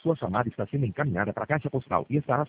Sua chamada está sendo encaminhada para a caixa postal e estará